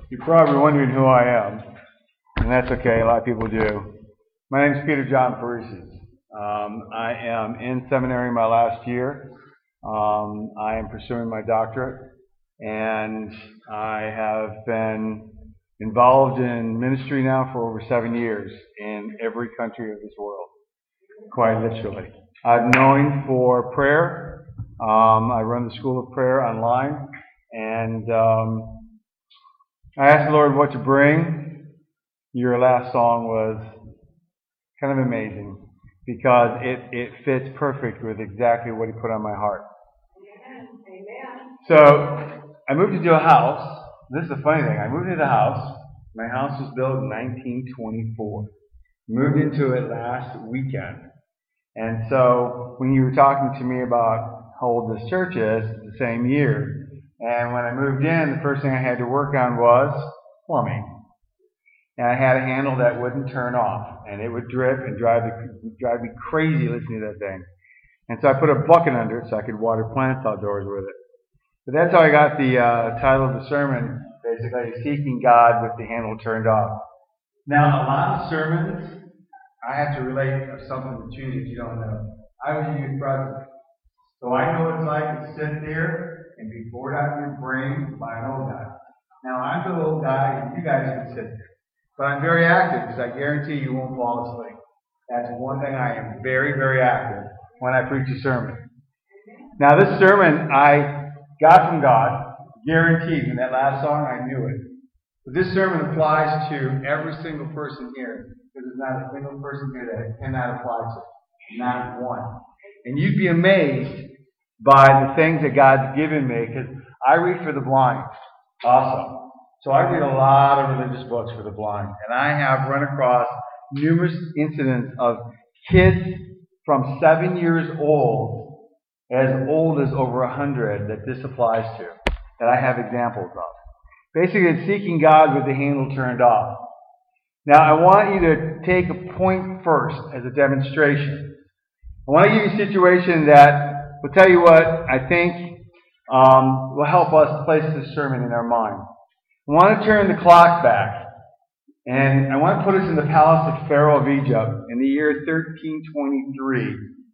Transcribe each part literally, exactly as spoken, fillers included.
You're probably wondering who I am, and that's okay, a lot of people do. My name is Peter John Paresis. Um, I am in seminary my last year. Um, I am pursuing my doctorate, and I have been involved in ministry now for over seven years in every country of this world, quite literally. I'm known for prayer. Um, I run the School of Prayer online, and um, I asked the Lord what to bring. Your last song was kind of amazing because it, it fits perfect with exactly what He put on my heart. Amen. So I moved into a house. This is the funny thing. I moved into a house. My house was built in nineteen twenty-four. Moved into it last weekend. And so when you were talking to me about how old this church is, it's the same year. And when I moved in, the first thing I had to work on was plumbing. And I had a handle that wouldn't turn off, and it would drip and drive me, drive me crazy listening to that thing. And so I put a bucket under it so I could water plants outdoors with it. But that's how I got the uh, title of the sermon, basically, Seeking God with the Handle Turned Off. Now, a lot of sermons, I have to relate something to you that you don't know. I was a youth president, so I know what it's like to sit there and be bored out of your brain by an old guy. Now, I'm the old guy, and you guys can sit there. But I'm very active, because I guarantee you won't fall asleep. That's one thing I am very, very active when I preach a sermon. Now, this sermon I got from God, guaranteed. In that last song, I knew it. But this sermon applies to every single person here, because there's not a single person here that it cannot apply to. Not one. And you'd be amazed by the things that God's given me, because I read for the blind also. So I read a lot of religious books for the blind, and I have run across numerous incidents of kids from seven years old as old as over a hundred that this applies to, that I have examples of. Basically, it's seeking God with the handle turned off. Now, I want you to take a point first as a demonstration. I want to give you a situation that will tell you what I think um, will help us place this sermon in our mind. I want to turn the clock back, and I want to put us in the palace of Pharaoh of Egypt in the year thirteen twenty-three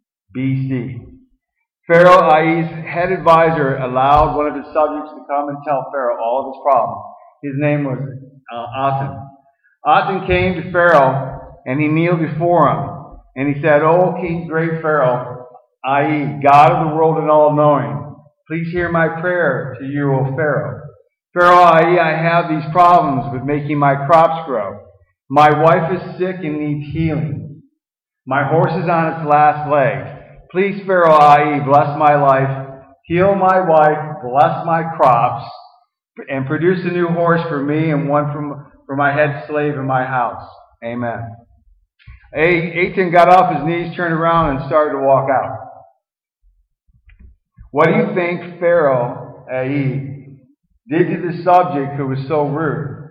B C. Pharaoh Ai's head advisor allowed one of his subjects to come and tell Pharaoh all of his problems. His name was uh, Aten. Aten came to Pharaoh, and he kneeled before him, and he said, "O King, great Pharaoh, Ai, God of the world and all-knowing, please hear my prayer to you, O Pharaoh. Pharaoh Ai, I have these problems with making my crops grow. My wife is sick and needs healing. My horse is on its last leg. Please, Pharaoh Ai, bless my life, heal my wife, bless my crops, and produce a new horse for me and one from, for my head slave in my house. Amen." Aten got off his knees, turned around, and started to walk out. What do you think Pharaoh Ai did to the subject who was so rude?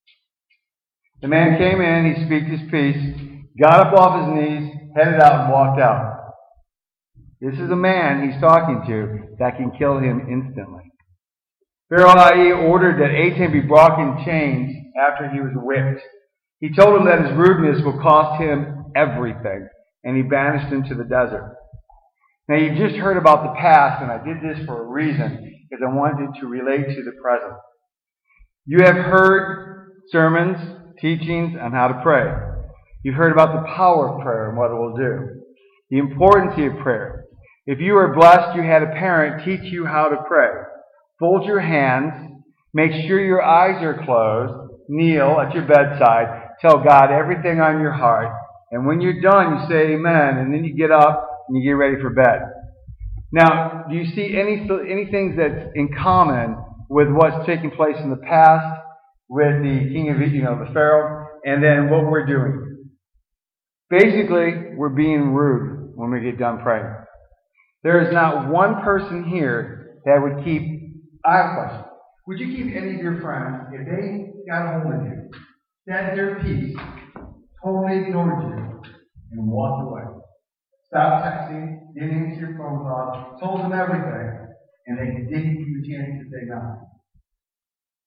The man came in, he speaks his piece, got up off his knees, headed out, and walked out. This is a man he's talking to that can kill him instantly. Pharaoh Ai ordered that Aten be brought in chains after he was whipped. He told him that his rudeness will cost him everything, and he banished him to the desert. Now, you just heard about the past, and I did this for a reason, because I wanted to relate to the present. You have heard sermons, teachings on how to pray. You've heard about the power of prayer and what it will do. The importance of prayer. If you are blessed, you had a parent teach you how to pray. Fold your hands, make sure your eyes are closed, kneel at your bedside, tell God everything on your heart, and when you're done, you say amen, and then you get up and you get ready for bed. Now, do you see any any things that's in common with what's taking place in the past with the king of Egypt, you know, the Pharaoh, and then what we're doing? Basically, we're being rude when we get done praying. There is not one person here that would keep. I have a question. Would you keep any of your friends if they got a hold of you, said their piece, totally ignored you, and walked away? Stopped texting, didn't answer your phone calls, told them everything, and they didn't give you a chance to say nothing.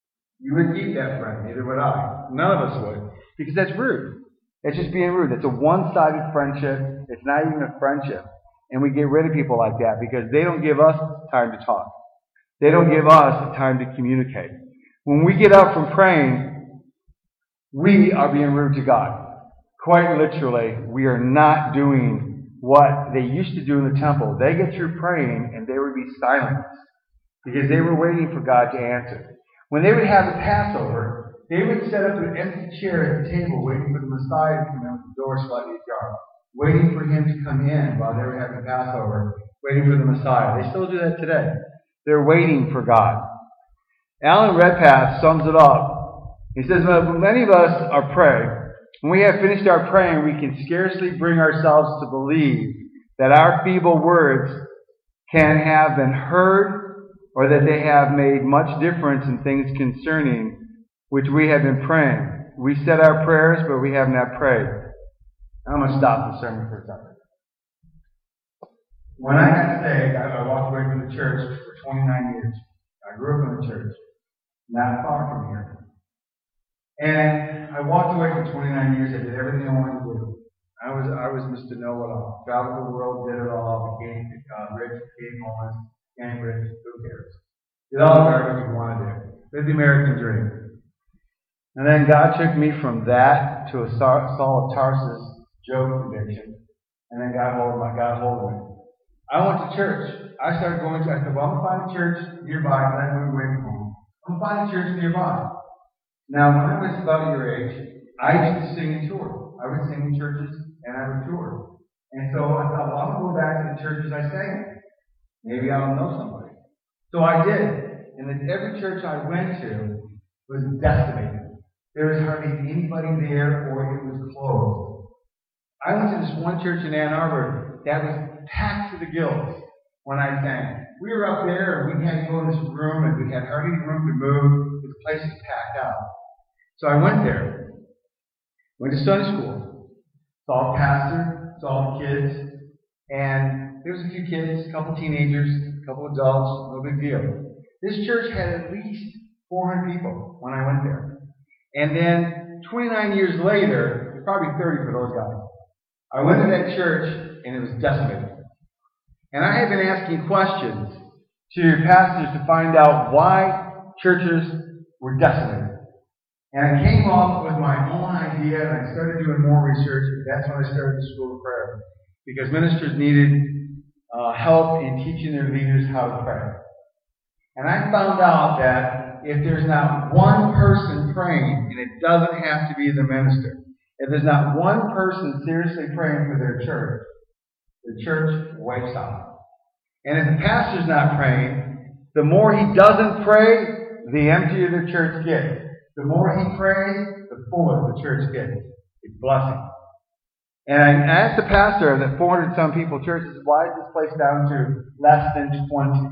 You wouldn't keep that friend. Neither would I. None of us would. Because that's rude. It's just being rude. It's a one-sided friendship. It's not even a friendship. And we get rid of people like that because they don't give us time to talk. They don't give us time to communicate. When we get up from praying, we are being rude to God. Quite literally, we are not doing what they used to do in the temple. They get through praying and they would be silent because they were waiting for God to answer. When they would have the Passover, they would set up an empty chair at the table waiting for the Messiah to come in with the door slightly ajar, waiting for him to come in while they were having Passover, waiting for the Messiah. They still do that today. They're waiting for God. Alan Redpath sums it up. He says, well, many of us are praying. When we have finished our praying, we can scarcely bring ourselves to believe that our feeble words can have been heard or that they have made much difference in things concerning which we have been praying. We said our prayers, but we have not prayed. I'm going to stop the sermon for a second. When I got saved, I walked away from the church for twenty-nine years. I grew up in the church, not far from here. And I walked away for twenty-nine years. I did everything I wanted to do. I was I was Mister Know-It-All. Traveled the world, did it all, became uh, rich, became homeless, became rich, who cares? Did all the garbage you want to do. Lived the American dream. And then God took me from that to a Saul of Tarsus Job conviction. And then got hold of my got hold of me. I went to church. I started going to, I said, well, I'm going to find a church nearby, and I moved away from home. I'm going to find a church nearby. Now, when I was about your age, I used to sing and tour. I would sing in churches, and I would tour. And so I thought, well, I'm going to go back to the churches I sang in. Maybe I'll know somebody. So I did. And then every church I went to was decimated. There was hardly anybody there, or it was closed. I went to this one church in Ann Arbor that was packed to the gills when I sang. We were up there, and we had to go in this room, and we had hardly room to move. The place was packed out. So I went there. Went to Sunday school. Saw a pastor, saw the kids, and there was a few kids, a couple teenagers, a couple adults, no big deal. This church had at least four hundred people when I went there. And then twenty-nine years later, there's probably thirty for those guys. I went to that church, and it was decimated. And I have been asking questions to pastors to find out why churches were decimated. And I came up with my own idea, and I started doing more research. That's when I started the School of Prayer. Because ministers needed uh, help in teaching their leaders how to pray. And I found out that if there's not one person praying, and it doesn't have to be the minister, if there's not one person seriously praying for their church, the church wipes out. And if the pastor's not praying, the more he doesn't pray, the emptier the church gets. The more he prays, the fuller the church gets. It's blessing. And I asked the pastor of the four hundred some people church, why is this place down to less than twenty?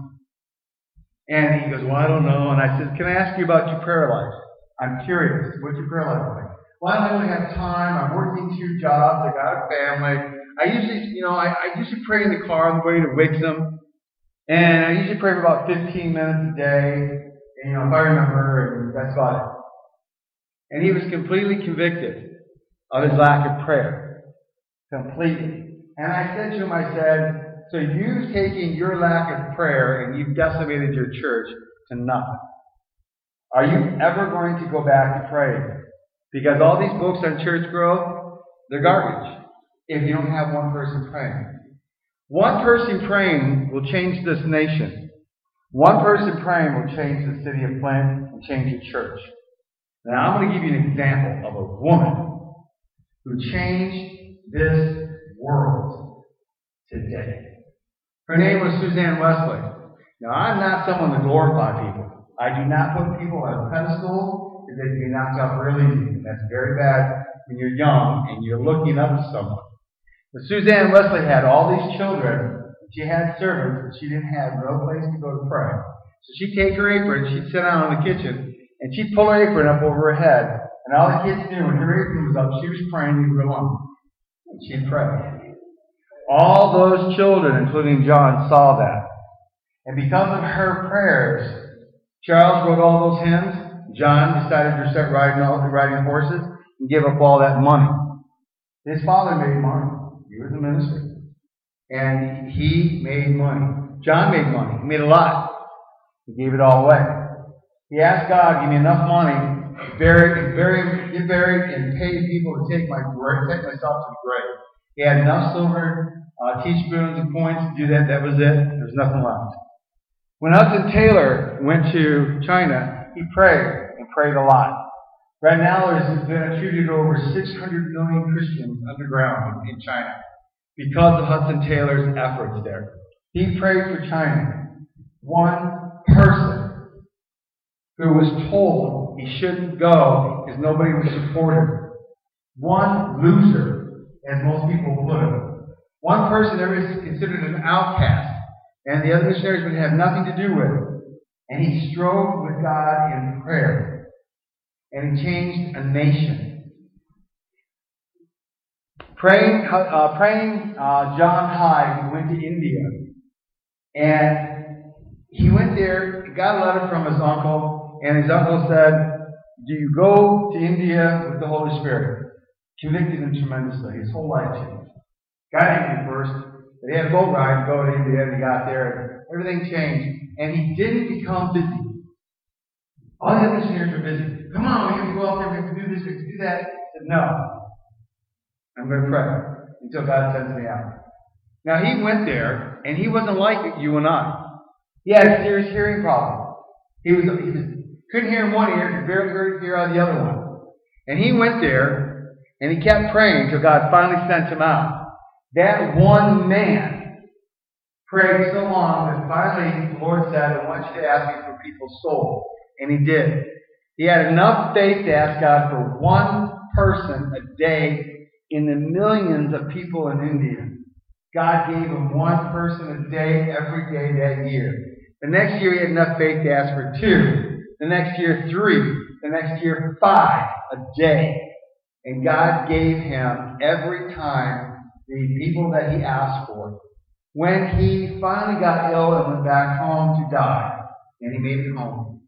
And he goes, well, I don't know. And I said, can I ask you about your prayer life? I'm curious. What's your prayer life like? Well, I don't really have time. I'm working two jobs. I got a family. I usually, you know, I, I usually pray in the car on the way to Wixom. And I usually pray for about fifteen minutes a day. And, you know, if I remember, and that's about it. And he was completely convicted of his lack of prayer. Completely. And I said to him, I said, so you've taken your lack of prayer and you've decimated your church to nothing. Are you ever going to go back to praying? Because all these books on church growth, they're garbage if you don't have one person praying. One person praying will change this nation. One person praying will change the city of Flint and change the church. Now, I'm going to give you an example of a woman who changed this world today. Her name was Suzanne Wesley. Now, I'm not someone to glorify people. I do not put people on a pedestal because they can be knocked out real easy. And that's very bad when you're young and you're looking up to someone. But Suzanne Wesley had all these children. She had servants, but she didn't have no place to go to pray. So she'd take her apron, she'd sit down in the kitchen, and she'd pull her apron up over her head. And all the kids knew when her apron was up, she was praying, leave her alone. And she'd pray. All those children, including John, saw that. And because of her prayers, Charles wrote all those hymns. John decided to start riding, all, riding horses and give up all that money. His father made money. He was a minister. And he made money. John made money. He made a lot. He gave it all away. He asked God, give me enough money to bury, bury, get buried and pay people to take my take myself to the grave. He had enough silver uh, teaspoons and coins to do that. That was it. There was nothing left. When Hudson Taylor went to China, he prayed and prayed a lot. Right now, there's been attributed over six hundred million Christians underground in China because of Hudson Taylor's efforts there. He prayed for China. One person who was told he shouldn't go because nobody would support him. One loser, as most people put him. One person that was considered an outcast, and the other missionaries would have nothing to do with it. And he strove with God in prayer. And he changed a nation. Praying, uh, praying uh, John Hyde went to India. And he went there, got a letter from his uncle, and his uncle said, do you go to India with the Holy Spirit? Convicted him tremendously. His whole life changed. Got angry first. They had a boat ride to go to India, and he got there, and everything changed. And he didn't become busy. All the other missionaries were busy. Come on, we have to go out there, we have to do this, we have to do that. He said, no. I'm going to pray until God sends me out. Now, he went there, and he wasn't like you and I. He had a serious hearing problem. He was, he was couldn't hear in one ear, could barely hear, hear out of the other one. And he went there, and he kept praying until God finally sent him out. That one man prayed so long that finally the Lord said, I want you to ask me for people's souls. And he did. He had enough faith to ask God for one person a day in the millions of people in India. God gave him one person a day every day that year. The next year he had enough faith to ask for two. The next year three. The next year five a day. And God gave him every time the people that he asked for. When he finally got ill and went back home to die, and he made it home,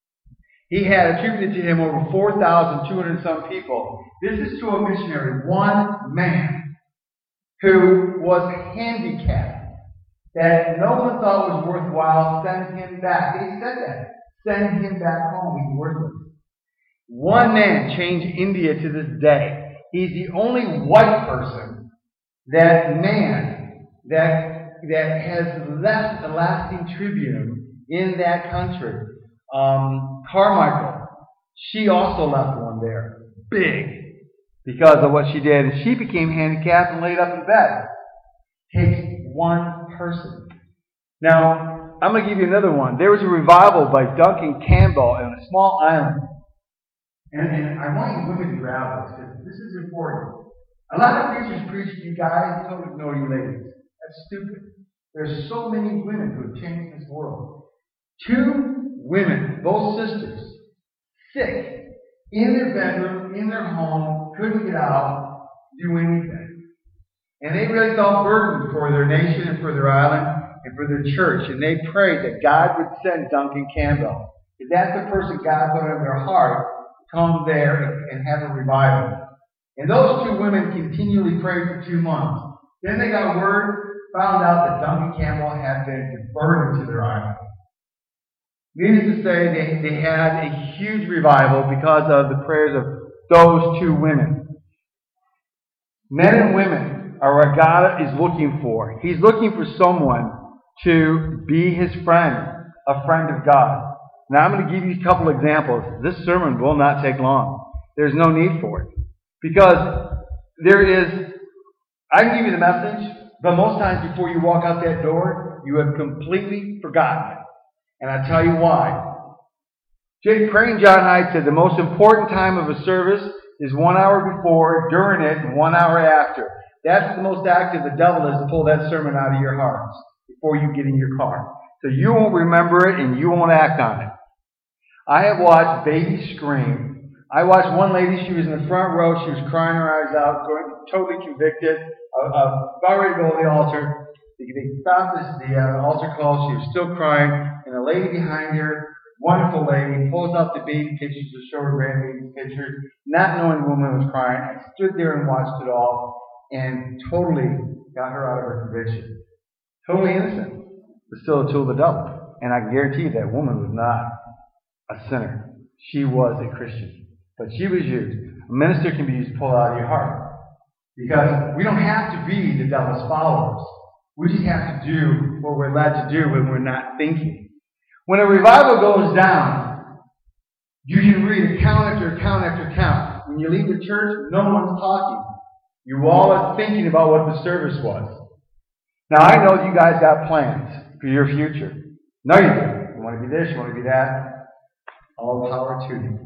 he had attributed to him over four thousand two hundred some people. This is to a missionary, one man who was handicapped, that no one thought was worthwhile. Send him back. They said that. Send him back home. He's worthless. One man changed India to this day. He's the only white person, that man, that, that has left a lasting tribute in that country. Um, Carmichael, she also left one there. Big. Because of what she did. And she became handicapped and laid up in bed. Takes one person. Now, I'm going to give you another one. There was a revival by Duncan Campbell on a small island. And, and I want you women to grab this, because this is important. A lot of preachers preach to you guys, don't ignore you ladies. That's stupid. There's so many women who have changed this world. Two women, both sisters, sick, in their bedroom, in their home, couldn't get out, do anything. And they really felt burdened for their nation and for their island and for their church. And they prayed that God would send Duncan Campbell. Because that's the person God put in their heart to come there and have a revival. And those two women continually prayed for two months. Then they got word, found out that Duncan Campbell had been converted to their island. Needless to say, they, they had a huge revival because of the prayers of those two women. Men and women are what God is looking for. He's looking for someone to be his friend, a friend of God. Now I'm going to give you a couple examples. This sermon will not take long. There's no need for it. Because there is, I can give you the message, but most times before you walk out that door, you have completely forgotten it. And I'll tell you why. Praying John Hyde said the most important time of a service is one hour before, during it, and one hour after. That's the most active the devil is to pull that sermon out of your hearts before you get in your car. So you won't remember it and you won't act on it. I have watched babies scream. I watched one lady, she was in the front row, she was crying her eyes out, going, totally convicted, uh, uh, about ready to go to the altar. They stopped this, the uh, altar call, she was still crying, and a lady behind her wonderful lady, pulls out the baby pictures to show her grandbaby pictures, not knowing the woman was crying. I stood there and watched it all and totally got her out of her conviction. Totally innocent, but still a tool of the devil. And I can guarantee you that woman was not a sinner. She was a Christian. But she was used. A minister can be used to pull it out of your heart. Because we don't have to be the devil's followers. We just have to do what we're led to do when we're not thinking. When a revival goes down, you can read account after account after account. When you leave the church, no one's talking. You all are thinking about what the service was. Now, I know you guys got plans for your future. No, you do. You want to be this, you want to be that. All power to you.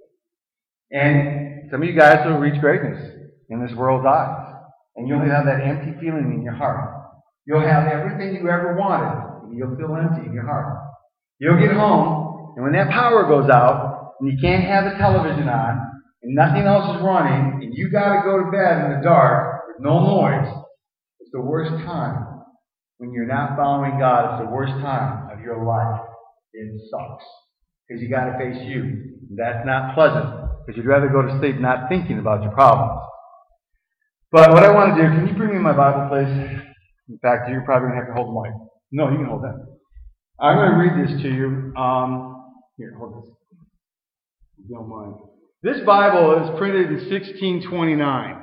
And some of you guys will reach greatness in this world's eyes. And you'll have that empty feeling in your heart. You'll have everything you ever wanted, and you'll feel empty in your heart. You'll get home, and when that power goes out, and you can't have the television on, and nothing else is running, and you got to go to bed in the dark with no noise, it's the worst time. When you're not following God, it's the worst time of your life. It sucks. Because you got to face you. That's not pleasant. Because you'd rather go to sleep not thinking about your problems. But what I want to do, can you bring me my Bible, please? In fact, you're probably going to have to hold the mic. No, you can hold that. I'm going to read this to you. Um, here, hold this. If you don't mind. This Bible is printed in sixteen twenty-nine.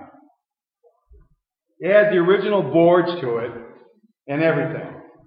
It has the original boards to it and everything.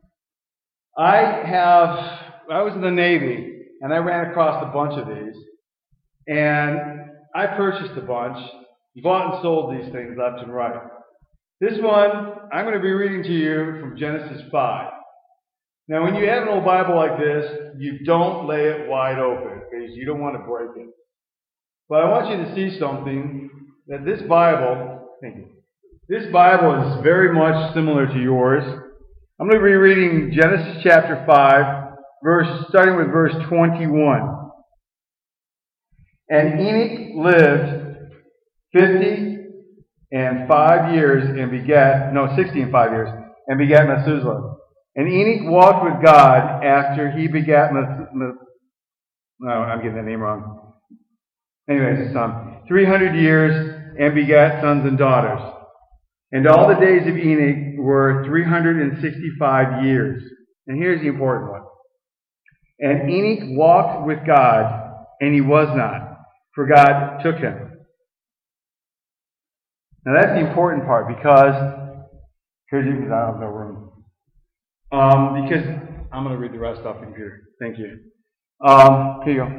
I have, I was in the Navy, and I ran across a bunch of these. And I purchased a bunch, bought and sold these things left and right. This one, I'm going to be reading to you from Genesis five. Now, when you have an old Bible like this, you don't lay it wide open because you don't want to break it. But I want you to see something, that this Bible, thank you, this Bible is very much similar to yours. I'm going to be reading Genesis chapter five, verse starting with verse twenty-one. And Enoch lived fifty and five years and begat, no, sixty and five years, and begat Methuselah. And Enoch walked with God after he begat Methuselah. No, I'm getting that name wrong. Anyways, son. three hundred years and begat sons and daughters. And all the days of Enoch were three hundred sixty-five years. And here's the important one. And Enoch walked with God, and he was not, for God took him. Now that's the important part, because here's because I have no room. Um, because I'm going to read the rest off the computer. Thank you. Um, here you go.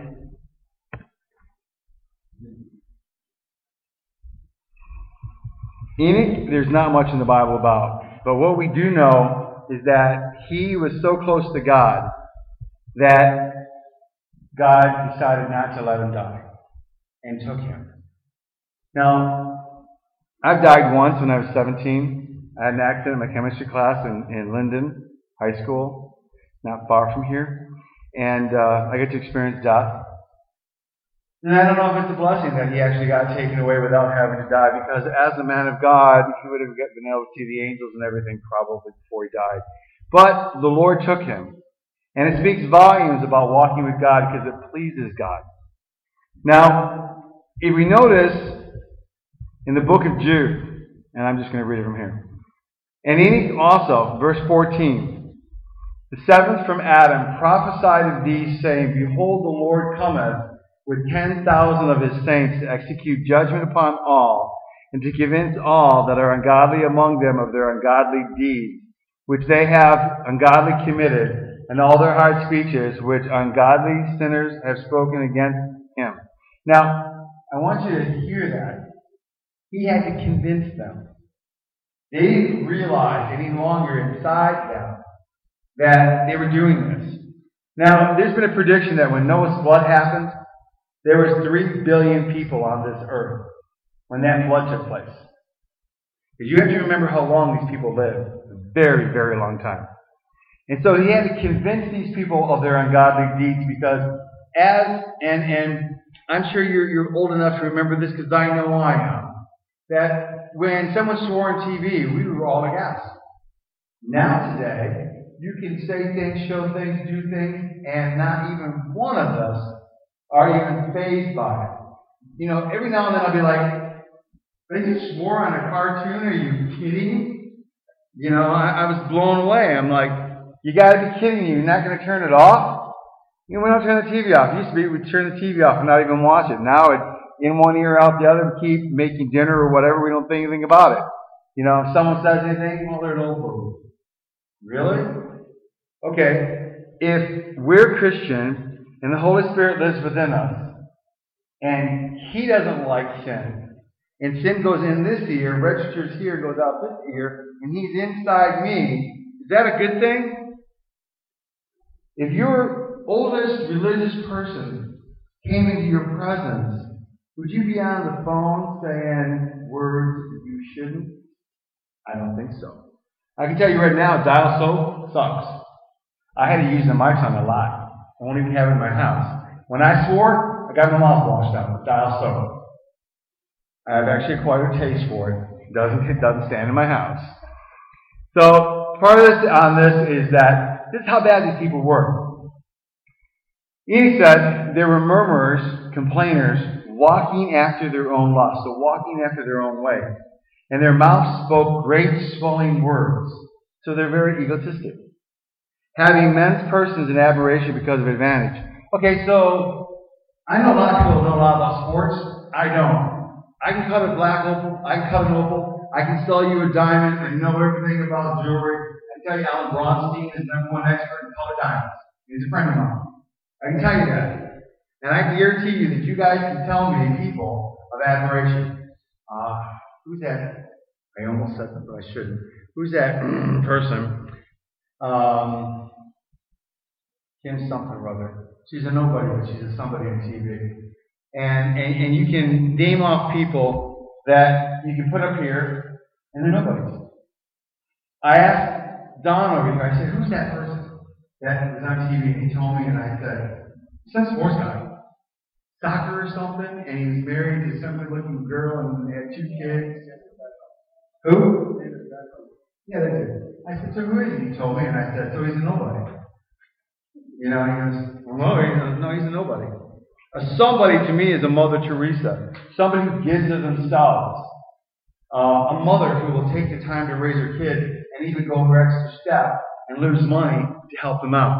Enoch, there's not much in the Bible about, but what we do know is that he was so close to God that God decided not to let him die and took him. Now, I've died once when I was seventeen. I had an accident in my chemistry class in, in Linden High School, not far from here, and uh, I get to experience death. And I don't know if it's a blessing that he actually got taken away without having to die, because as a man of God, he would have been able to see the angels and everything probably before he died. But the Lord took him. And it speaks volumes about walking with God because it pleases God. Now, if we notice in the book of Jude, and I'm just going to read it from here. And Enoch also, verse fourteen, the seventh from Adam, prophesied of these, saying, Behold, the Lord cometh with ten thousand of his saints to execute judgment upon all, and to convince all that are ungodly among them of their ungodly deeds, which they have ungodly committed, and all their hard speeches, which ungodly sinners have spoken against him. Now, I want you to hear that. He had to convince them. They didn't realize any longer inside them that they were doing this. Now, there's been a prediction that when Noah's flood happened, there was three billion people on this earth when that flood took place. Because you have to remember how long these people lived. A very, very long time. And so he had to convince these people of their ungodly deeds, because as, and, and I'm sure you're, you're old enough to remember this because I know I am, that when someone swore on T V, we were all aghast. Now today, you can say things, show things, do things, and not even one of us are even fazed by it. You know, every now and then I'll be like, they just swore on a cartoon, are you kidding? You know, I, I was blown away. I'm like, you gotta be kidding me, you're not gonna turn it off? You know, we don't turn the T V off. It used to be we'd turn the T V off and not even watch it. Now it's in one ear, out the other, we keep making dinner or whatever, we don't think anything about it. You know, if someone says anything, well, they're an old fool. Really? Okay, if we're Christian and the Holy Spirit lives within us, and He doesn't like sin, and sin goes in this ear, registers here, goes out this ear, and He's inside me, is that a good thing? If your oldest religious person came into your presence, would you be on the phone saying words that you shouldn't? I don't think so. I can tell you right now, dial soap sucks. I had to use the mics on a lot. I won't even have it in my house. When I swore, I got my mouth washed out with dial soap. I've actually acquired a taste for it. It doesn't, it doesn't stand in my house. So, part of this on this is that this is how bad these people were. He said there were murmurers, complainers, walking after their own lust, so walking after their own way. And their mouths spoke great swelling words. So they're very egotistic. Having men's persons in admiration because of advantage. Okay, so I know a lot of people know a lot about sports. I don't. I can cut a black opal. I can cut an opal. I can sell you a diamond and know everything about jewelry. I can tell you Alan Bronstein is the number one expert in color diamonds. He's a friend of mine. I can tell you that. And I guarantee you that you guys can tell me people of admiration. Uh, who's that? I almost said that, but I shouldn't. Who's that person? Um, Kim something or other. She's a nobody, but she's a somebody on T V. And, and, and you can name off people that you can put up here, and they're nobodies. I asked Don over here, I said, who's that person that was on T V? And he told me, and I said, he's some sports guy. Soccer or something, and he was married to some good-looking girl, and they had two kids. Who? Yeah, they did. I said, so who is he? He told me, and I said, so he's a nobody. You know, and he goes, well, no, he's a, no, he's a nobody. A somebody to me is a Mother Teresa, somebody who gives of themselves. Uh, a mother who will take the time to raise her kid and even go her extra step and lose money to help them out.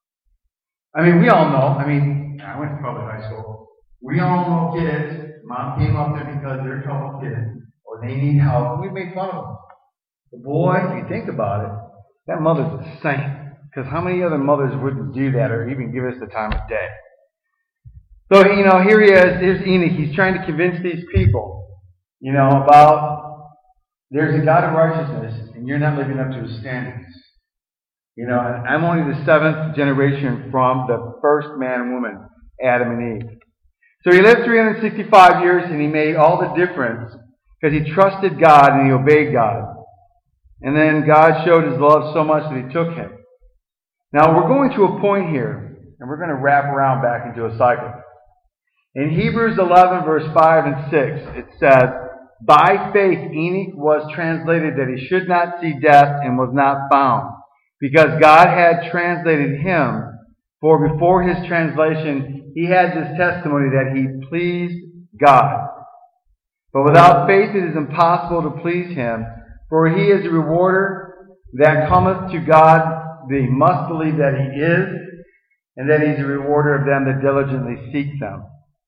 I mean, we all know, I mean, I went to public high school. We all know kids, mom came up there because they're a troubled kid, or they need help, and we make fun of them. But boy, if you think about it, that mother's a saint. Because how many other mothers wouldn't do that or even give us the time of day? So, you know, here he is, here's Enoch. He's trying to convince these people, you know, about there's a God of righteousness, and you're not living up to His standards. You know, and I'm only the seventh generation from the first man and woman, Adam and Eve. So he lived three hundred sixty-five years, and he made all the difference because he trusted God and he obeyed God. And then God showed His love so much that He took him. Now we're going to a point here, and we're going to wrap around back into a cycle. In Hebrews eleven, verse five and six, it says, by faith Enoch was translated that he should not see death and was not found, because God had translated him. For before his translation, he had this testimony that he pleased God. But without faith it is impossible to please Him, for He is a rewarder that cometh to God. They must believe that He is, and that He's a rewarder of them that diligently seek them.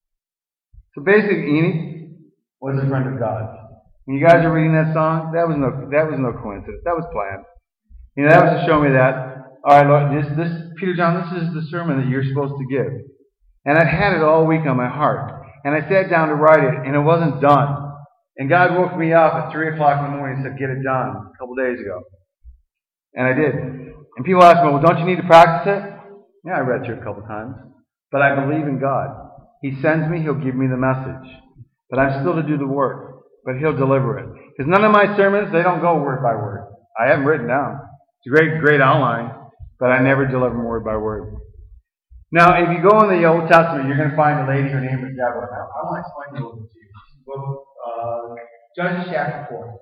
So basically, Enoch was a friend of God. When you guys are reading that song, that was no that was no coincidence. That was planned. You know, that was to show me that, all right, Lord, this, this, Peter John, this is the sermon that you're supposed to give. And I'd had it all week on my heart. And I sat down to write it, and it wasn't done. And God woke me up at three o'clock in the morning and said, get it done, a couple days ago. And I did. And people ask me, well, don't you need to practice it? Yeah, I read through it a couple times. But I believe in God. He sends me, He'll give me the message. But I'm still to do the work. But He'll deliver it. Because none of my sermons, they don't go word by word. I have them written down. It's a great, great outline. But I never deliver them word by word. Now, if you go in the Old Testament, you're going to find a lady, her name is Deborah. Now, I want to explain a little bit to you. Book, uh, Judges chapter four.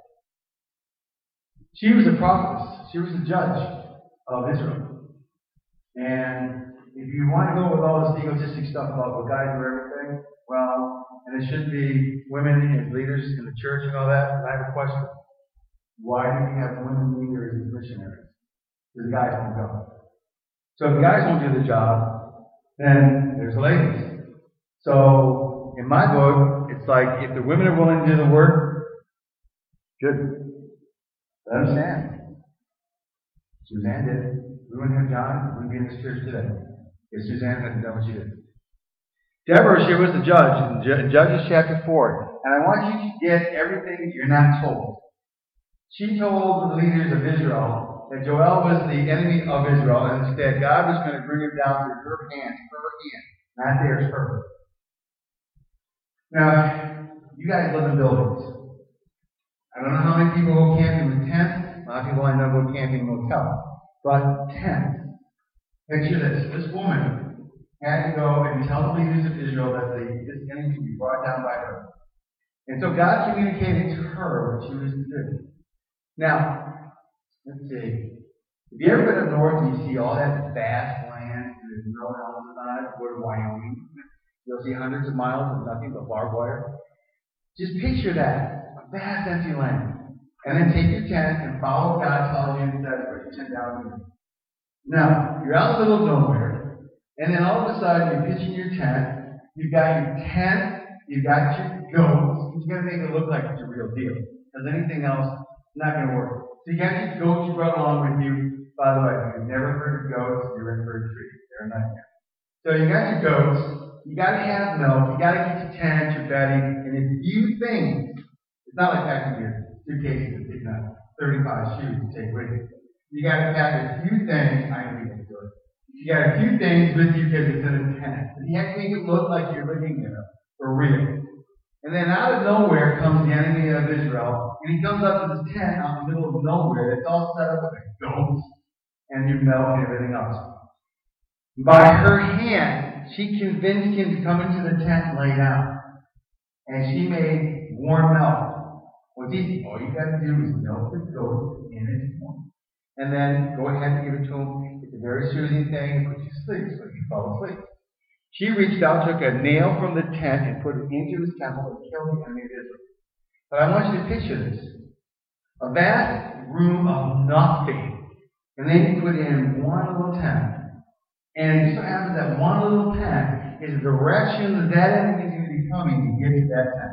She was a prophetess. She was a judge of Israel. And if you want to go with all this egotistic stuff about, well, guys are everything, well, and it should be women as leaders in the church and all that, and I have a question. Why do we have women leaders as missionaries? Because the guys won't go. So if the guys won't do the job, then there's the ladies. So in my book, it's like if the women are willing to do the work, good. Let them stand. Suzanne did it. We wouldn't have John, we wouldn't be in this church today. If Suzanne hadn't done what she did. Deborah, she was the judge in Judges chapter four. And I want you to get everything that you're not told. She told the leaders of Israel that Joel was the enemy of Israel, and instead God was going to bring him down through her hands, her hand, not theirs, her. Now, you guys live in buildings. I don't know how many people go camping with tents. A lot of people I know go camping in hotels. But tents. Picture this. This woman had to go and tell the leaders of Israel that the, this enemy could be brought down by her. And so God communicated to her what she was to do. Now, let's see. Have you ever been up north and you see all that vast land and there's no houses on it? Go to Wyoming. You'll see hundreds of miles of nothing but barbed wire. Just picture that. A vast empty land. And then take your tent and follow what God tells you and says, put your tent down here. Now, you're out in the middle of nowhere, and then all of a sudden you're pitching your tent, you've got your tent, you've got your goats, you've got to make it look like it's a real deal. Because anything else is not going to work. So you got your goats you brought along with you. By the way, if you've never heard of goats, you're in for a treat. They're a nightmare. So you got your goats, you got to have milk, you got to get your tent, your bedding, and a few things. It's not like packing your suitcases and taking out thirty-five shoes to take with you. You got to pack a few things. I can read it. You got a few things with you because it's in a tent. But you have to make it look like you're living there for real. And then out of nowhere comes the enemy of Israel, and he comes up to this tent out in the middle of nowhere that's all set up with goats and your milk and everything else. By her hand, she convinced him to come into the tent and lay down. And she made warm milk. Well, it's easy. All you got to do is milk the goat in its form. And then go ahead and give it to him. It's a very soothing thing and puts you to sleep so you fall asleep. She reached out, took a nail from the tent, and put it into his temple and killed the enemy of Israel. But I want you to picture this. A vast room of nothing. And then you put in one little tent. And it just so happens that one little tent is the direction that that enemy is going to be coming to get to that tent.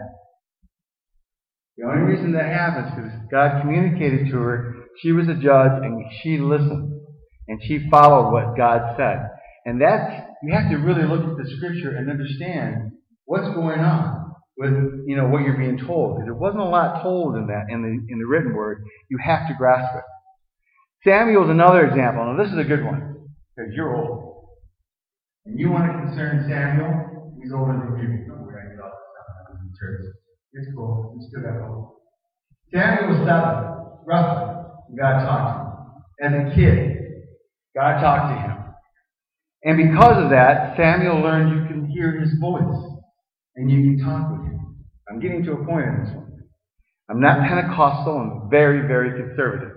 The only reason that happens is because God communicated to her. She was a judge, and she listened. And she followed what God said. And that's, you have to really look at the scripture and understand what's going on with, you know, what you're being told. Because there wasn't a lot told in that, in the, in the written word. You have to grasp it. Samuel is another example. Now, this is a good one. Because you're old. And you want to concern Samuel, he's older than you. No, we're going to get all this stuff in church. It's cool. You still got hope. Samuel was seven, roughly. God talked to him. As a kid, God talked to him. And because of that, Samuel learned you can hear his voice. And you can talk with him. I'm getting to a point in this one. I'm not Pentecostal. I'm very, very conservative.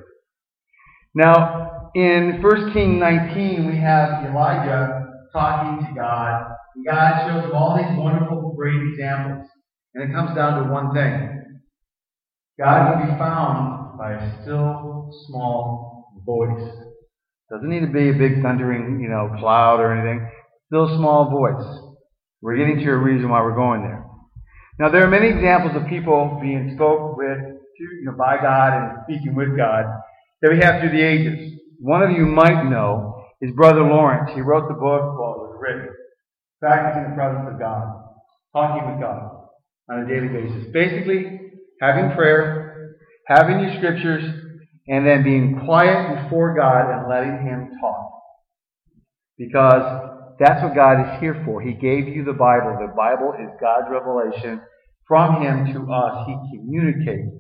Now, in First Kings nineteen, we have Elijah talking to God. And God shows him all these wonderful, great examples. And it comes down to one thing. God can be found by a still, small voice. Doesn't need to be a big thundering, you know, cloud or anything. Still, small voice. We're getting to a reason why we're going there. Now, there are many examples of people being spoke with, you know, by God and speaking with God that we have through the ages. One of you might know is Brother Lawrence. He wrote the book, well, it was written, Practicing the Presence of God, Talking with God on a daily basis. Basically, having prayer, having your scriptures, and then being quiet before God and letting Him talk. Because that's what God is here for. He gave you the Bible. The Bible is God's revelation from Him to us. He communicates.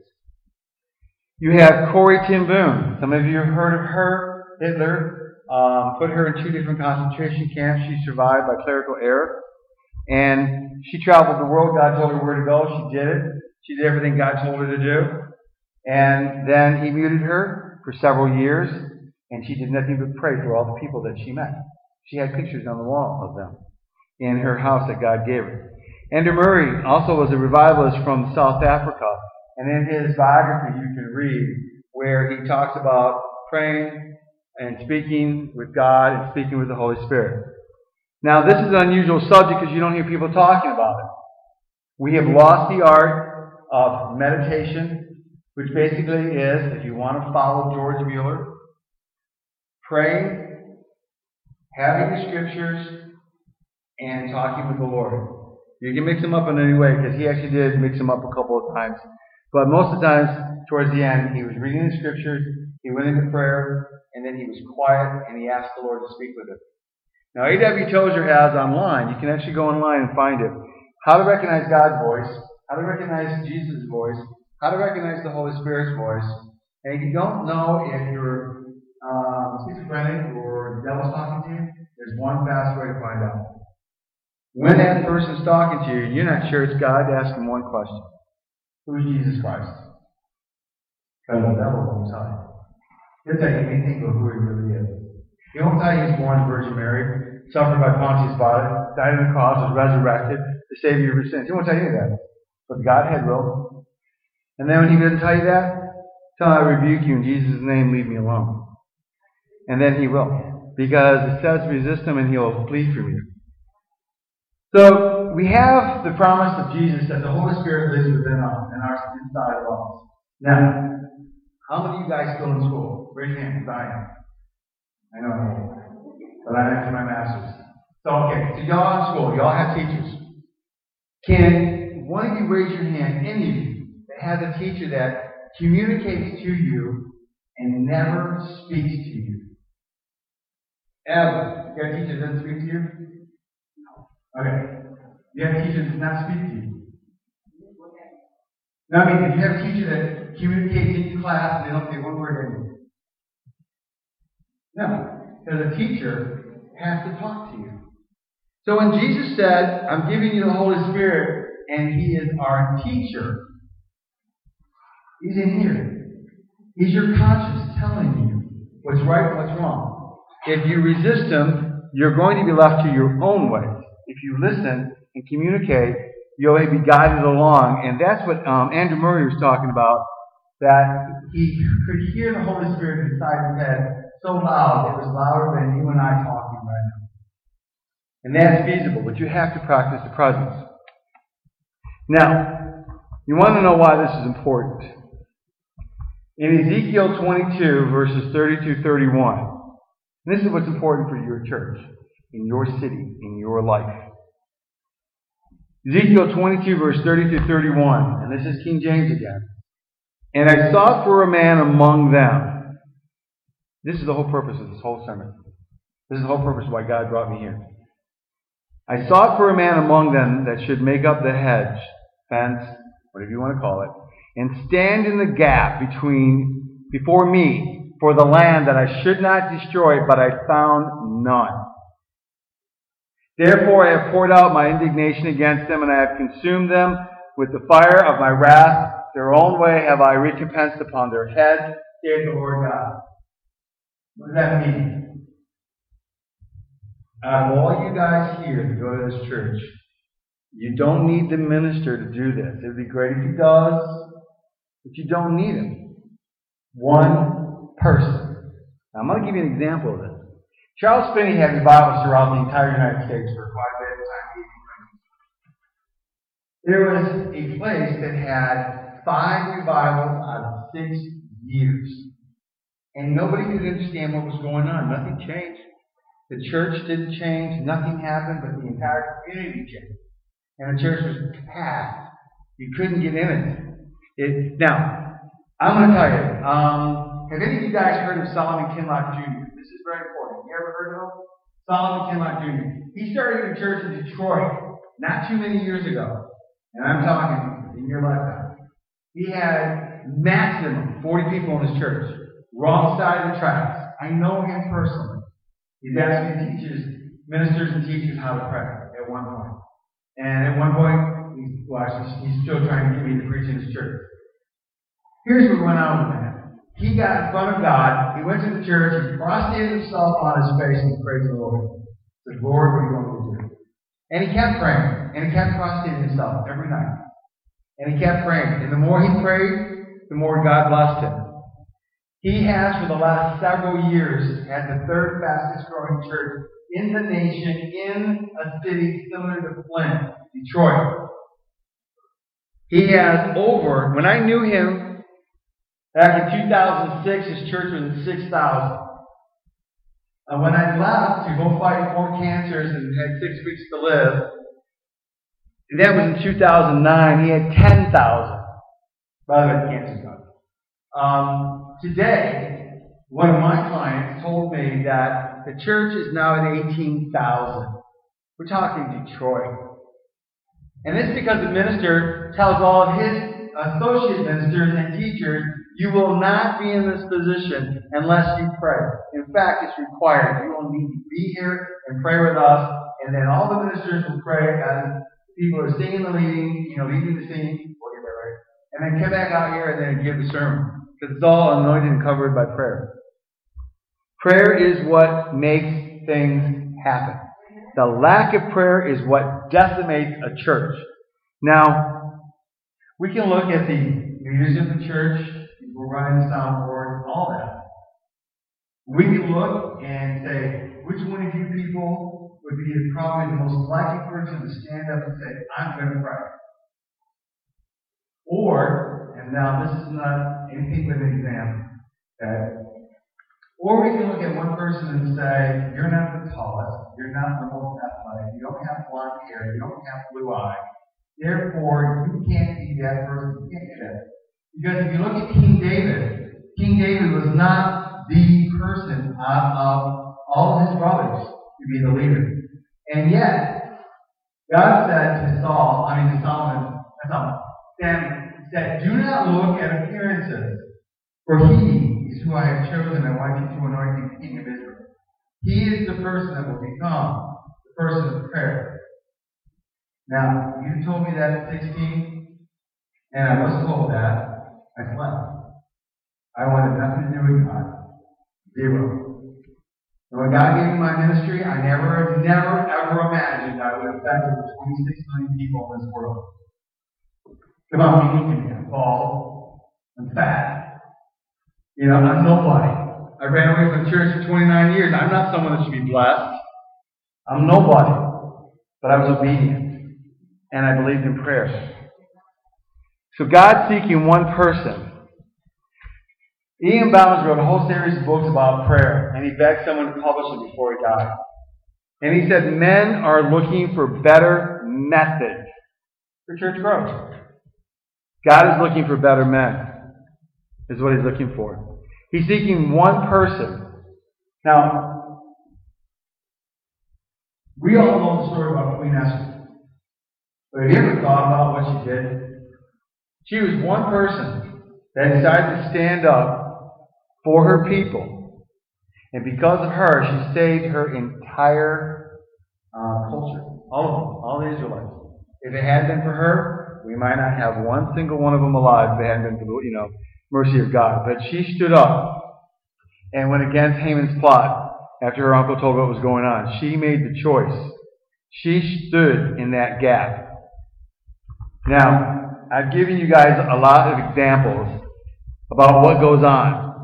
You have Corrie ten Boom. Some of you have heard of her. Hitler um, put her in two different concentration camps. She survived by clerical error. And she traveled the world. God told her where to go. She did it. She did everything God told her to do. And then He muted her for several years. And she did nothing but pray for all the people that she met. She had pictures on the wall of them in her house that God gave her. Andrew Murray also was a revivalist from South Africa. And in his biography you can read where he talks about praying and speaking with God and speaking with the Holy Spirit. Now this is an unusual subject because you don't hear people talking about it. We have lost the art of meditation, which basically is, if you want to follow George Mueller, praying, having the scriptures, and talking with the Lord. You can mix them up in any way, because he actually did mix them up a couple of times. But most of the times, towards the end, he was reading the scriptures, he went into prayer, and then he was quiet, and he asked the Lord to speak with him. Now, A W Tozer has online, you can actually go online and find it, how to recognize God's voice, how to recognize Jesus' voice, how to recognize the Holy Spirit's voice. And if you don't know if you're um, schizophrenic or the devil's talking to you, there's one fast way to find out. When that person's talking to you, you're not sure it's God, ask him one question. Who is Jesus Christ? Because the devil won't tell you. He'll tell you anything but who he really is. He won't tell you he was born of Virgin Mary, suffered by Pontius Pilate, died on the cross, was resurrected to save you from your sins. He won't tell you any of that. But the Godhead will. And then when he doesn't tell you that, tell him I rebuke you in Jesus' name, leave me alone. And then he will. Because it says resist him and he'll flee from you. So we have the promise of Jesus that the Holy Spirit lives within us and our inside of us. Now, how many of you guys still in school? Raise your hand, because I am. I know I am. But I'm after my master's. So, okay, so y'all in school, y'all have teachers. Can one of you raise your hand, any of you, that has a teacher that communicates to you and never speaks to you? Ever. You got a teacher that doesn't speak to you? Okay. You have a teacher that does not speak to you. Now, I mean, if you have a teacher that communicates in class and they don't say one word to you. No. Because a teacher has to talk to you. So when Jesus said, I'm giving you the Holy Spirit, and He is our teacher, He's in here. He's your conscience telling you what's right and what's wrong. If you resist Him, you're going to be left to your own ways. If you listen and communicate, you'll be guided along. And that's what um, Andrew Murray was talking about, that he could hear the Holy Spirit inside his head so loud, it was louder than you and I talking right now. And that's feasible, but you have to practice the presence. Now, you want to know why this is important. In Ezekiel twenty-two, verses thirty-two to thirty-one, this is what's important for your church, in your city, in your life. Ezekiel twenty-two, verse thirty to thirty-one, and this is King James again. And I sought for a man among them. This is the whole purpose of this whole sermon. This is the whole purpose of why God brought me here. I sought for a man among them that should make up the hedge, fence, whatever you want to call it, and stand in the gap between before me for the land that I should not destroy, but I found none. Therefore I have poured out my indignation against them, and I have consumed them with the fire of my wrath. Their own way have I recompensed upon their head, saith the Lord God. What does that mean? Out of all you guys here that go to this church, you don't need the minister to do this. It would be great if he does, but you don't need him. One person. Now, I'm going to give you an example of this. Charles Finney had revivals throughout the entire United States for quite a bit of time. There was a place that had five revivals out of six years. And nobody could understand what was going on. Nothing changed. The church didn't change. Nothing happened, but the entire community changed. And the church was packed. You couldn't get in it. it now, I'm going to tell you, um, have any of you guys heard of Solomon Kinloch Junior? This is very important. You ever heard of him? Solomon Kinloch Junior He started a church in Detroit not too many years ago. And I'm talking in your lifetime. He had maximum forty people in his church. Wrong side of the tracks. I know him personally. He's asked me to teach his ministers and teachers how to pray at one point. And at one point, he's, well, actually, he's still trying to get me to preach in his church. Here's what went on with that. He got in front of God. He went to the church. He prostrated himself on his face and he prayed to the Lord. said, Lord, what are you going to do? And he kept praying. And he kept prostrating himself every night. And he kept praying. And the more he prayed, the more God blessed him. He has, for the last several years, had the third fastest growing church in the nation, in a city similar to Flint, Detroit. He has over, when I knew him back in two thousand six, his church was at six thousand. And when I left to go fight four cancers and had six weeks to live, and that was in two thousand nine, he had ten thousand. By the way, the cancer's gone. Um, today, one of my clients told me that the church is now at eighteen thousand. We're talking Detroit. And this is because the minister tells all of his associate ministers and teachers, you will not be in this position unless you pray. In fact, it's required. You will need to be here and pray with us, and then all the ministers will pray as people are singing the leading, you know, leading the singing, we'll get that right, and then come back out here and then give the sermon. Because it's all anointed and covered by prayer. Prayer is what makes things happen. The lack of prayer is what decimates a church. Now, we can look at the leaders of the church, people running the soundboard, all that. We can look and say, which one of you people would be probably the most likely person to stand up and say, I'm going to pray? Or, and now this is not anything but an example, okay? Or we can look at one person and say, you're not the tallest, you're not the most athletic, you don't have blonde hair, you don't have blue eyes. Therefore, you can't be that person. You can't do that. Because if you look at King David, King David was not the person out of all of his brothers to be the leader. And yet, God said to Saul, I mean to Solomon, Solomon, Samuel, he said, do not look at appearances, for he is who I have chosen. I want you to anoint him king of Israel. He is the person that will become the person of prayer. Now, you told me that at sixteen, and I was told that. I slept. I wanted nothing to do with God. Zero. And when God gave me my ministry, I never, never, ever imagined I would affect over twenty-six million people in this world. Come on, you can I'm bald. I'm fat. You know, I'm nobody. I ran away from the church for twenty-nine years. I'm not someone that should be blessed. I'm nobody. But I was obedient. And I believed in prayer. So God's seeking one person. Ian Bounds wrote a whole series of books about prayer. And he begged someone to publish them before he died. And he said, men are looking for better methods for church growth. God is looking for better men. Is what he's looking for. He's seeking one person. Now, we all know the story about Queen Esther. But have you ever thought about what she did? She was one person that decided to stand up for her people. And because of her, she saved her entire uh, culture. All of them. All the Israelites. If it hadn't been for her, we might not have one single one of them alive if it hadn't been for the, you know, mercy of God. But she stood up and went against Haman's plot after her uncle told her what was going on. She made the choice. She stood in that gap. Now, I've given you guys a lot of examples about what goes on.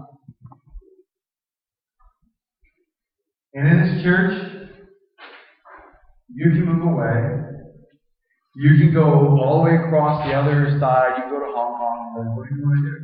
And in this church, you can move away. You can go all the way across the other side. You can go to Hong Kong. What do you want to do?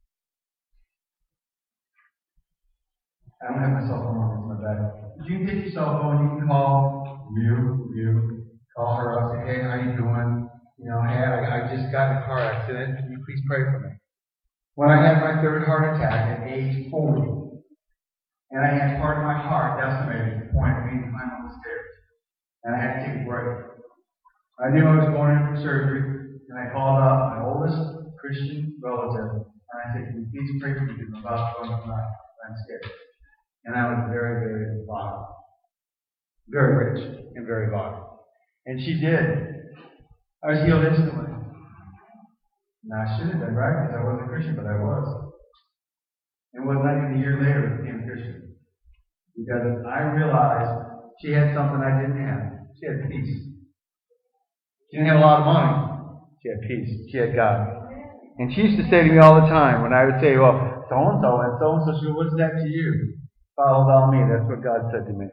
I don't have my cell phone on my bed. You can take your cell phone. You can call you, you, call her up. Say, hey, how you doing? You know, hey, I, I just got in a car accident. Can you please pray for me? When I had my third heart attack at age forty, and I had part of my heart decimated to the point of being climbing up the stairs, and I had to take a break. I knew I was going in for surgery, and I called up my oldest Christian relative, and I said, can you please pray for me because I'm about to go into my I'm scared. And I was very, very violent. Very rich and very violent. And she did. I was healed instantly. Now, I should have been, right? Because I wasn't a Christian, but I was. And it was not even a year later I became a Christian. Because I realized she had something I didn't have. She had peace. She didn't have a lot of money. She had peace. She had God. And she used to say to me all the time, when I would say, well, so-and-so and so-and-so, she goes, what's that to you? Follow thou me. That's what God said to me.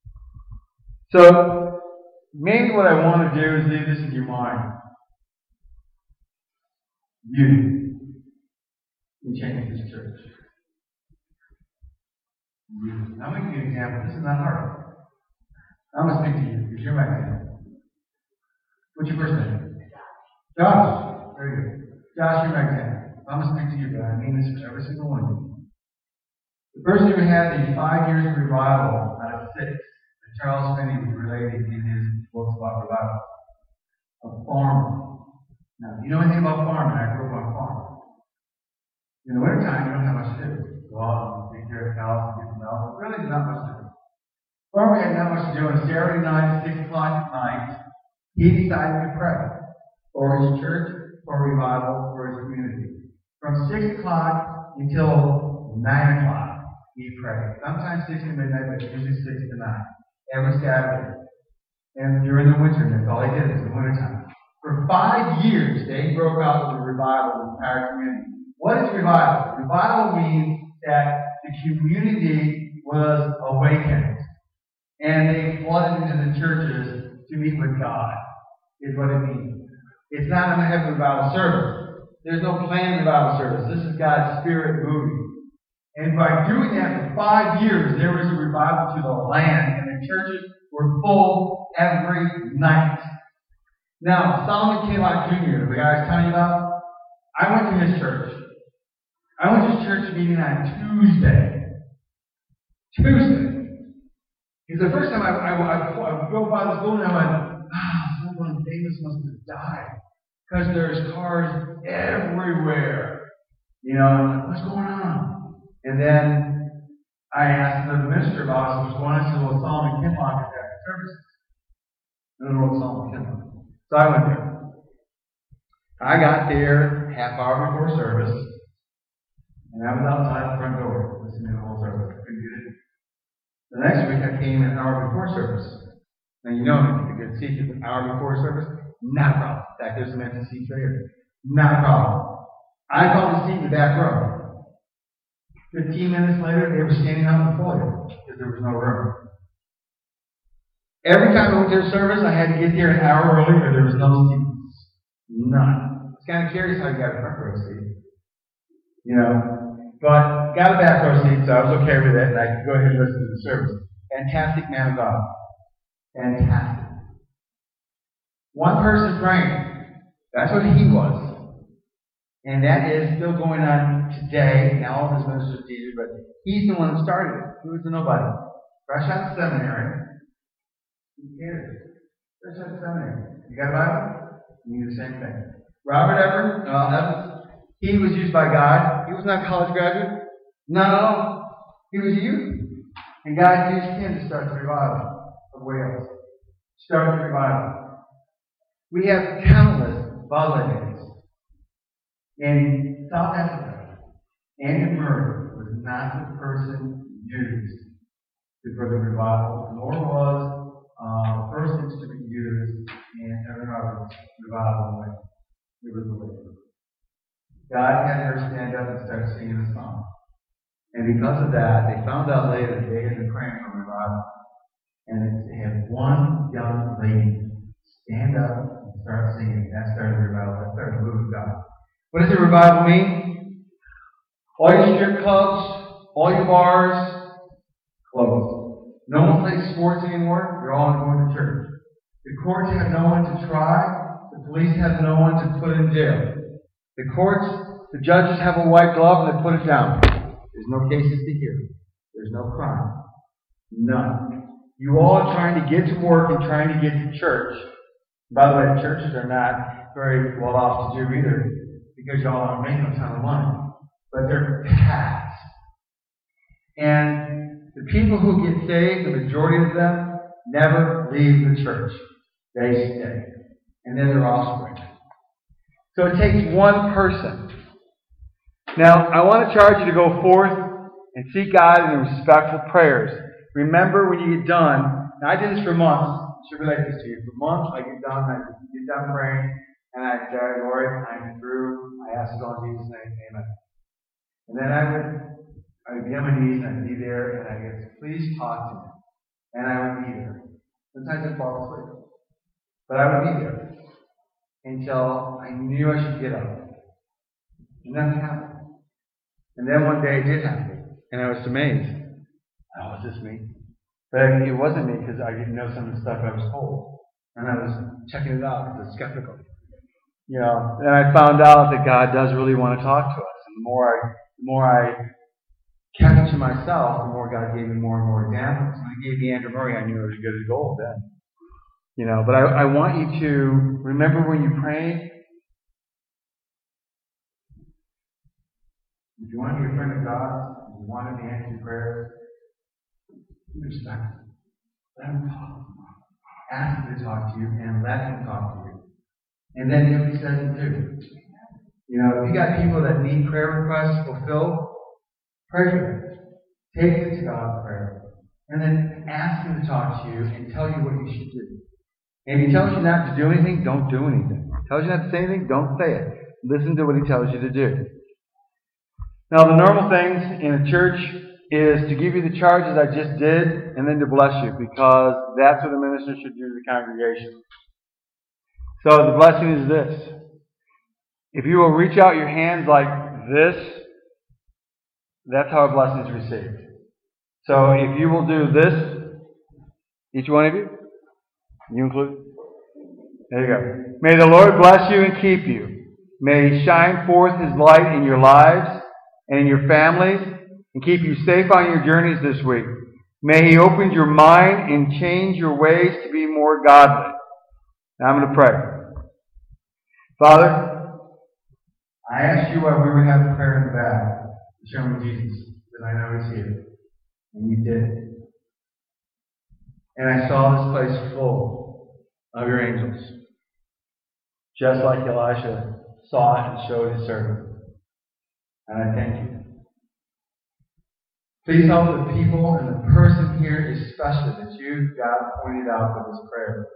So, maybe what I want to do is leave this in your mind. You can change this church. You. I'm going to give you an example. This is not hard. I'm going to speak to you because you're my example. What's your first name? Josh. Very good. Josh, you're my example. I'm going to speak to you, but I mean this for every single one of you. The first year we had the five years of revival out of six that Charles Finney was relating in his books about revival. A farmer. Now, if you know anything about farming, I grew up on a farm. In the wintertime, you don't have much to do. Go out and take care of cows and get the milk. Really, there's not much to do. Farmer had not much to do. On Saturday night, six o'clock at night, he decided to pray for his church, for revival, for his community. From six o'clock until nine o'clock, he prayed. Sometimes six to midnight, but usually six to nine. Every Saturday. And during the winter, that's all he did, was the wintertime. For five years, they broke out with a revival in the entire community. What is revival? Revival means that the community was awakened. And they flooded into the churches to meet with God, is what it means. It's not going to have a revival service. There's no planned revival service. This is God's Spirit moving. And by doing that for five years, there was a revival to the land, and the churches were full every night. Now, Solomon K-Lock Junior, the guy I was telling you about, I went to his church. I went to his church meeting on Tuesday. Tuesday. Because the first time I, I, I, I drove by this building, I went, ah, someone famous must have died. Because there's cars everywhere. You know, I'm like, what's going on? And then I asked the minister about what's going on. I said, well, Solomon Kinlock is after services. And then wrote Solomon Kinlock. So I went there. I got there half hour before service. And I was outside the front door listening to the whole service. I couldn't get in. The next week I came an hour before service. Now you know if you could seat an hour before service, not a problem. In fact, there's some empty seats right here. Not a problem. I found a seat in the back row. Fifteen minutes later, they were standing on the floor because there was no room. Every time I went to a service, I had to get there an hour early or there was no seats. None. It's kind of curious how you got a front row seat. You know? But got a back row seat, so I was okay with it, and I could go ahead and listen to the service. Fantastic man of God. Fantastic. One person praying. That's what he was. And that is still going on today. Now all of his ministers teach it, but he's the one that started it. He was a nobody. Fresh out of seminary. Who cares? Fresh out of seminary. You got a Bible? You do the same thing. Robert Evans, uh, Evans, he was used by God. He was not a college graduate. No, he was a youth. And God used him to start the revival of Wales. Start the revival. We have countless volunteers. In South Africa, Andy Murray was not the person used for the revival, nor was uh, the person to be used in Evan Roberts' revival. It was the Lord. God had her stand up and start singing a song. And because of that, they found out later that they had been praying for revival. And they had one young lady stand up and start singing. That started the revival. That started the move of God. What does a revival mean? All your strip clubs, all your bars, closed. No one plays sports anymore. They're all going to church. The courts have no one to try. The police have no one to put in jail. The courts, the judges have a white glove and they put it down. There's no cases to hear. There's no crime. None. You all are trying to get to work and trying to get to church. By the way, churches are not very well off to do either because y'all aren't making a ton of money. But they're packed. And the people who get saved, the majority of them, never leave the church. They stay. And then their offspring. So it takes one person. Now, I want to charge you to go forth and seek God in respectful prayers. Remember, when you get done, Now, I did this for months. I should relate this to you. For months, I get done, I get done praying, and I'd say, Lord, I'm through. I ask it all in Jesus' name. Amen. And then I would, I would be on my knees, and I'd be there, and I'd get, please talk to me. And I would be there. Sometimes I'd fall asleep. But I would be there until I knew I should get up. And nothing happened. And then one day it did happen. And I was amazed. Oh, is this me? But it wasn't me because I didn't know some of the stuff I was told. And I was checking it out because I was skeptical. You know, and I found out that God does really want to talk to us. And the more I, the more I kept it to myself, the more God gave me more and more examples. When He gave me Andrew Murray, I knew it was good as gold then. You know, but I, I want you to remember when you pray. If you want to be a friend of God, if you want to be answering prayers, respect Him. Let Him talk. Ask Him to talk to you and let Him talk to you. And then do what He says to do. You know, if you got people that need prayer requests fulfilled, pray for them. Take it to God in prayer. And then ask Him to talk to you and tell you what you should do. And if He tells you not to do anything, don't do anything. If He tells you not to say anything, don't say it. Listen to what He tells you to do. Now, the normal things in a church is to give you the charges I just did and then to bless you, because that's what a minister should do to the congregation. So the blessing is this. If you will reach out your hands like this, that's how a blessing is received. So if you will do this, each one of you, you included, there you go. May the Lord bless you and keep you. May He shine forth His light in your lives and in your families, and keep you safe on your journeys this week. May He open your mind and change your ways to be more godly. Now I'm going to pray. Father, I asked you while we were having prayer in the back to show me Jesus, because I know He's here. And you did. And I saw this place full of your angels, just like Elisha saw it and showed his servant. And I thank you. Please help the people and the person here especially that you, God, pointed out with this prayer.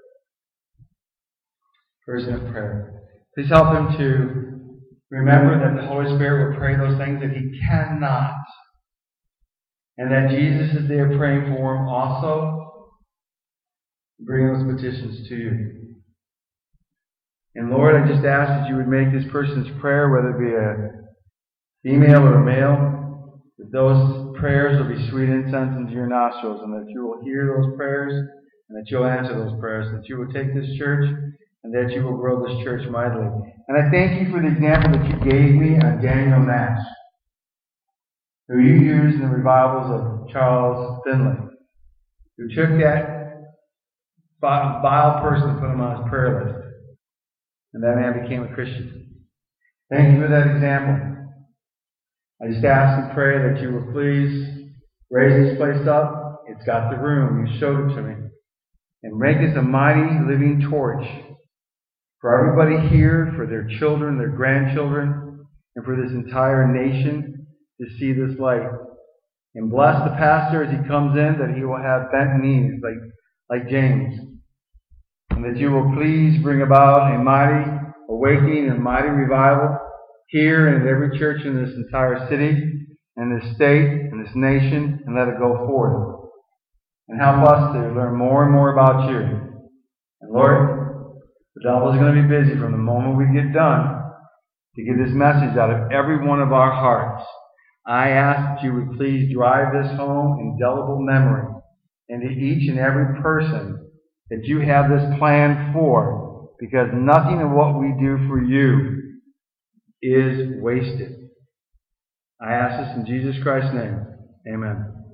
Person of prayer. Please help him to remember that the Holy Spirit will pray those things that he cannot. And that Jesus is there praying for him also. Bring those petitions to you. And Lord, I just ask that you would make this person's prayer, whether it be a female or a male, that those prayers will be sweet incense into your nostrils, and that you will hear those prayers, and that you'll answer those prayers, that you will take this church, and that you will grow this church mightily. And I thank you for the example that you gave me on Daniel Nash, who you used in the revivals of Charles Finley, who took that vile person and put him on his prayer list, and that man became a Christian. Thank you for that example. I just ask and pray that you will please raise this place up. It's got the room. You showed it to me. And make this a mighty living torch for everybody here, for their children, their grandchildren, and for this entire nation to see this light. And bless the pastor as he comes in, that he will have bent knees like, like James. And that you will please bring about a mighty awakening and mighty revival here and at every church in this entire city, and this state, and this nation, and let it go forward. And help us to learn more and more about you. And Lord, the devil is going to be busy from the moment we get done to get this message out of every one of our hearts. I ask that you would please drive this home indelible memory into each and every person that you have this plan for, because nothing of what we do for you is wasted. I ask this in Jesus Christ's name. Amen.